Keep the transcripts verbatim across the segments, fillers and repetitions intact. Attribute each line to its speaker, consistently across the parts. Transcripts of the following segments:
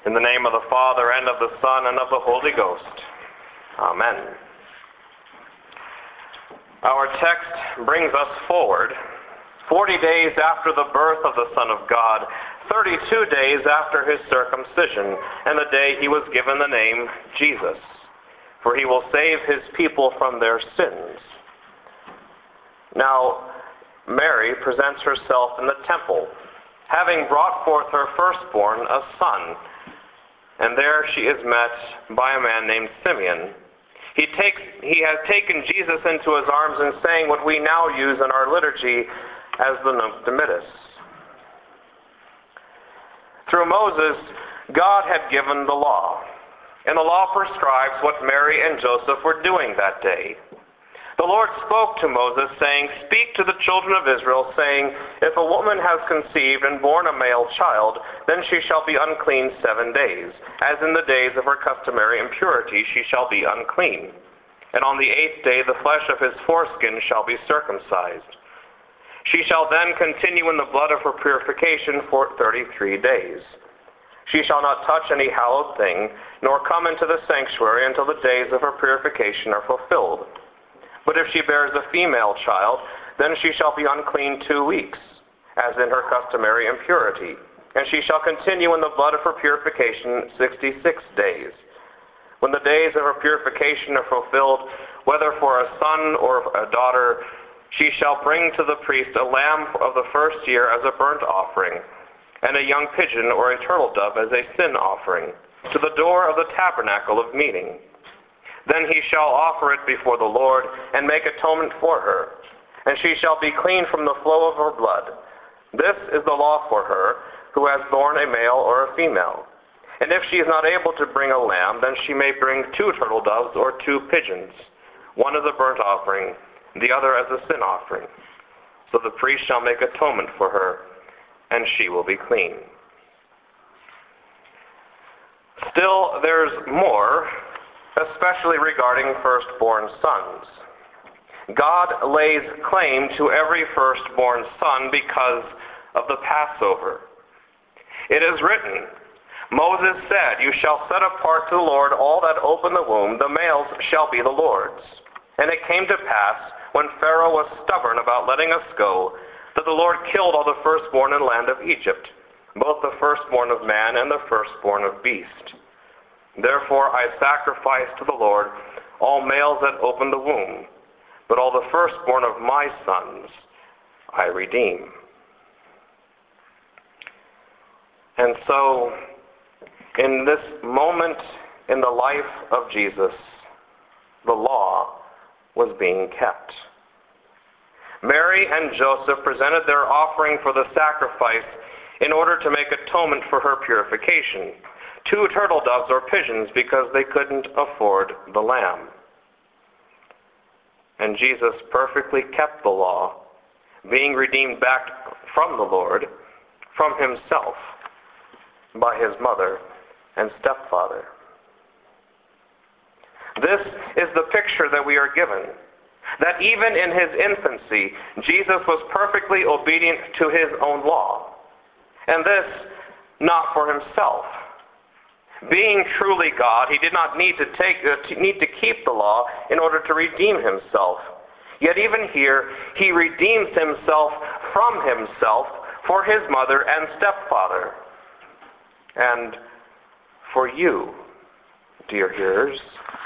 Speaker 1: In the name of the Father, and of the Son, and of the Holy Ghost. Amen. Our text brings us forward forty days after the birth of the Son of God, thirty-two days after his circumcision, and the day he was given the name Jesus, for he will save his people from their sins. Now, Mary presents herself in the temple, having brought forth her firstborn, a son, and there she is met by a man named Simeon. He takes, he has taken Jesus into his arms and saying what we now use in our liturgy as the Nunc Dimittis. Through Moses, God had given the law, and the law prescribes what Mary and Joseph were doing that day. The Lord spoke to Moses, saying, "Speak to the children of Israel, saying, if a woman has conceived and born a male child, then she shall be unclean seven days. As in the days of her customary impurity, she shall be unclean. And on the eighth day the flesh of his foreskin shall be circumcised. She shall then continue in the blood of her purification for thirty-three days. She shall not touch any hallowed thing, nor come into the sanctuary until the days of her purification are fulfilled. But if she bears a female child, then she shall be unclean two weeks, as in her customary impurity, and she shall continue in the blood of her purification sixty-six days. When the days of her purification are fulfilled, whether for a son or a daughter, she shall bring to the priest a lamb of the first year as a burnt offering, and a young pigeon or a turtle dove as a sin offering, to the door of the tabernacle of meeting. Then he shall offer it before the Lord, and make atonement for her, and she shall be clean from the flow of her blood. This is the law for her, who has borne a male or a female. And if she is not able to bring a lamb, then she may bring two turtle doves or two pigeons, one as a burnt offering, the other as a sin offering. So the priest shall make atonement for her, and she will be clean." Still, there's more, especially regarding firstborn sons. God lays claim to every firstborn son because of the Passover. It is written, "Moses said, you shall set apart to the Lord all that open the womb, the males shall be the Lord's. And it came to pass, when Pharaoh was stubborn about letting us go, that the Lord killed all the firstborn in the land of Egypt, both the firstborn of man and the firstborn of beast. Therefore I sacrifice to the Lord all males that open the womb, but all the firstborn of my sons I redeem." And so, in this moment in the life of Jesus, the law was being kept. Mary and Joseph presented their offering for the sacrifice in order to make atonement for her purification. Two turtle doves or pigeons because they couldn't afford the lamb. And Jesus perfectly kept the law, being redeemed back from the Lord, from himself, by his mother and stepfather. This is the picture that we are given, that even in his infancy, Jesus was perfectly obedient to his own law, and this not for himself. Being truly God, he did not need to take uh, to need to keep the law in order to redeem himself. Yet even here, he redeems himself from himself for his mother and stepfather. And for you, dear hearers,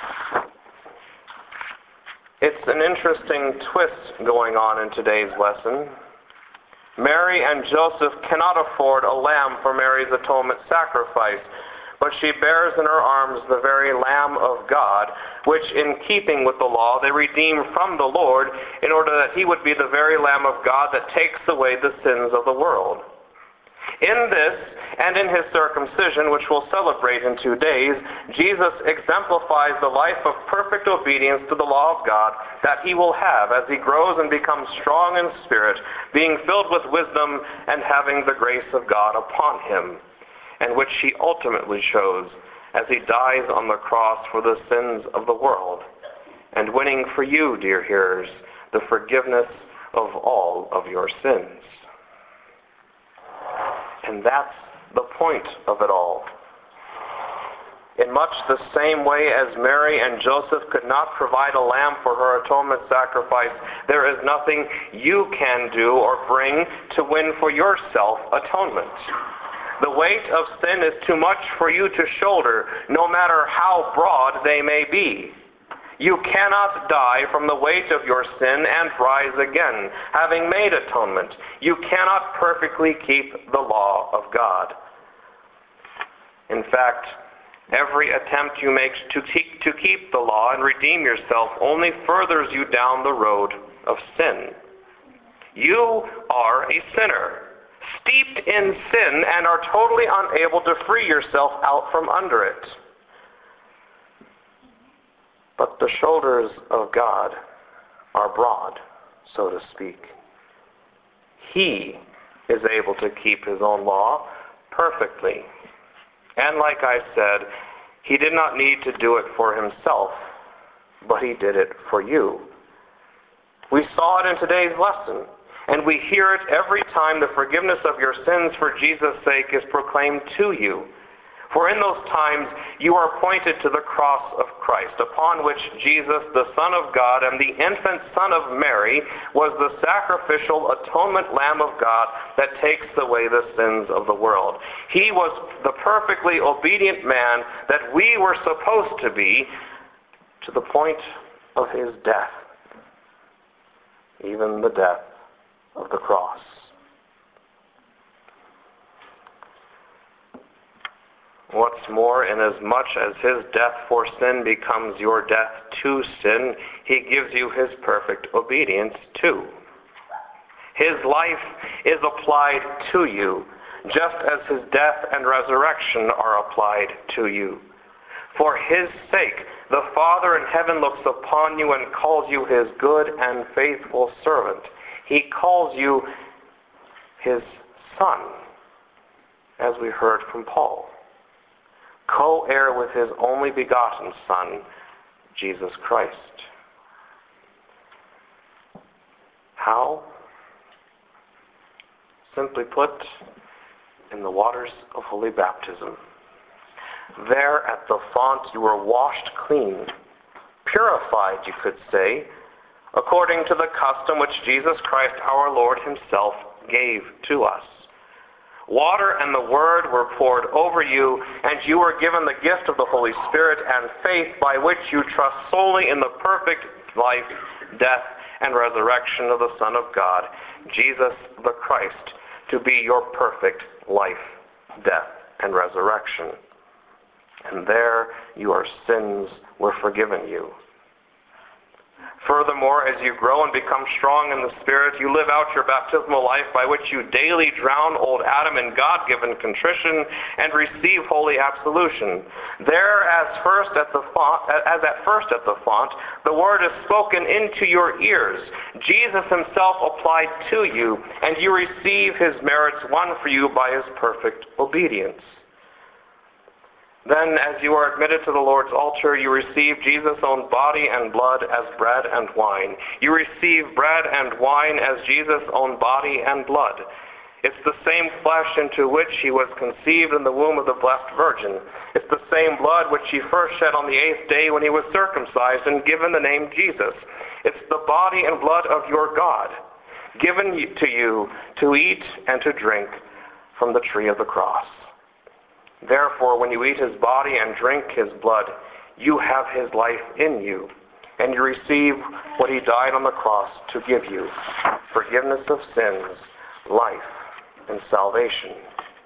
Speaker 1: it's an interesting twist going on in today's lesson. Mary and Joseph cannot afford a lamb for Mary's atonement sacrifice, but she bears in her arms the very Lamb of God, which in keeping with the law they redeem from the Lord, in order that he would be the very Lamb of God that takes away the sins of the world. In this, and in his circumcision, which we'll celebrate in two days, Jesus exemplifies the life of perfect obedience to the law of God that he will have as he grows and becomes strong in spirit, being filled with wisdom and having the grace of God upon him, and which he ultimately shows as he dies on the cross for the sins of the world, and winning for you, dear hearers, the forgiveness of all of your sins. And that's the point of it all. In much the same way as Mary and Joseph could not provide a lamb for her atonement sacrifice, there is nothing you can do or bring to win for yourself atonement. The weight of sin is too much for you to shoulder, no matter how broad they may be. You cannot die from the weight of your sin and rise again, having made atonement. You cannot perfectly keep the law of God. In fact, every attempt you make to keep, to keep the law and redeem yourself only furthers you down the road of sin. You are a sinner, steeped in sin, and are totally unable to free yourself out from under it. But the shoulders of God are broad, so to speak. He is able to keep his own law perfectly. And like I said, he did not need to do it for himself, but he did it for you. We saw it in today's lesson, and we hear it every time the forgiveness of your sins for Jesus' sake is proclaimed to you. For in those times you are pointed to the cross of Christ, upon which Jesus, the Son of God, and the infant Son of Mary, was the sacrificial atonement Lamb of God that takes away the sins of the world. He was the perfectly obedient man that we were supposed to be, to the point of his death, even the death of the cross. What's more, inasmuch as his death for sin becomes your death to sin, he gives you his perfect obedience too. His life is applied to you, just as his death and resurrection are applied to you. For his sake, the Father in heaven looks upon you and calls you his good and faithful servant. He calls you his son, as we heard from Paul, co-heir with his only begotten Son, Jesus Christ. How? Simply put, in the waters of holy baptism. There at the font you were washed clean, purified, you could say, according to the custom which Jesus Christ our Lord himself gave to us. Water and the Word were poured over you, and you were given the gift of the Holy Spirit and faith, by which you trust solely in the perfect life, death, and resurrection of the Son of God, Jesus the Christ, to be your perfect life, death, and resurrection. And there your sins were forgiven you. Furthermore, as you grow and become strong in the Spirit, you live out your baptismal life, by which you daily drown old Adam in God-given contrition and receive holy absolution. There, as first at the font, as at first at the font, the word is spoken into your ears. Jesus himself applied to you, and you receive his merits won for you by his perfect obedience. Then, as you are admitted to the Lord's altar, you receive Jesus' own body and blood as bread and wine. You receive bread and wine as Jesus' own body and blood. It's the same flesh into which he was conceived in the womb of the Blessed Virgin. It's the same blood which he first shed on the eighth day when he was circumcised and given the name Jesus. It's the body and blood of your God, given to you to eat and to drink from the tree of the cross. Therefore, when you eat his body and drink his blood, you have his life in you, and you receive what he died on the cross to give you, forgiveness of sins, life, and salvation.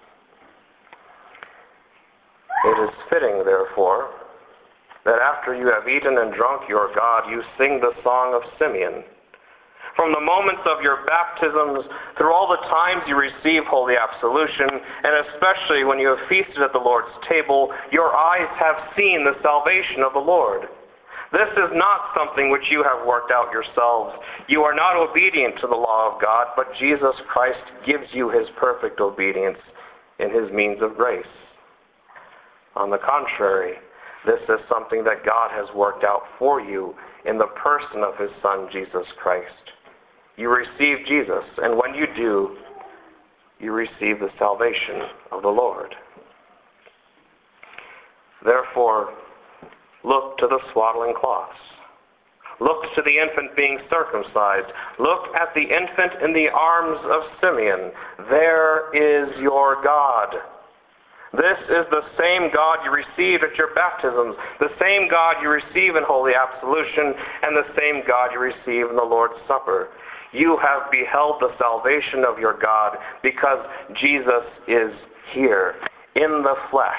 Speaker 1: It is fitting, therefore, that after you have eaten and drunk your God, you sing the song of Simeon. From the moments of your baptisms, through all the times you receive holy absolution, and especially when you have feasted at the Lord's table, your eyes have seen the salvation of the Lord. This is not something which you have worked out yourselves. You are not obedient to the law of God, but Jesus Christ gives you his perfect obedience in his means of grace. On the contrary, this is something that God has worked out for you in the person of his Son, Jesus Christ. You receive Jesus, and when you do, you receive the salvation of the Lord. Therefore, look to the swaddling cloths. Look to the infant being circumcised. Look at the infant in the arms of Simeon. There is your God. This is the same God you received at your baptisms, the same God you receive in Holy Absolution, and the same God you receive in the Lord's Supper. You have beheld the salvation of your God because Jesus is here in the flesh,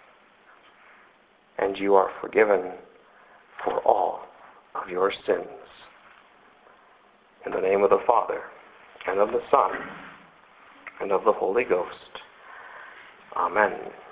Speaker 1: and you are forgiven for all of your sins. In the name of the Father, and of the Son, and of the Holy Ghost. Amen.